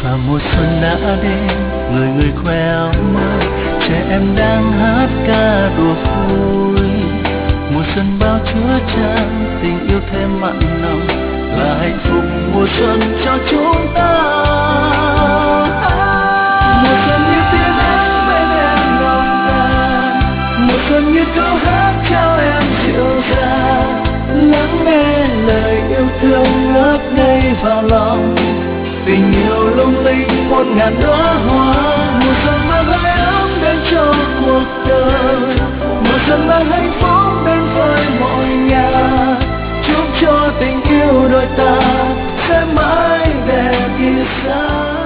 Và mùa xuân đã đến, người người khoe áo mới, trẻ em đang hát ca đùa vui. Mùa xuân bao chứa chan, tình yêu thêm mặn nồng, là hạnh phúc mùa xuân cho chúng ta. Mùa xuân như tia nắng bên em nồng nàn, mùa xuân như câu hát trao em dịu dàng, lắng nghe lời yêu thương ngất ngây vào lòng. Tình yêu lung linh một ngàn đóa hoa, mùa xuân mang hơi ấm đến cho cuộc đời, mùa xuân mang hạnh phúc đến với mọi nhà. Chúc cho tình yêu đôi ta sẽ mãi đẹp như sáng.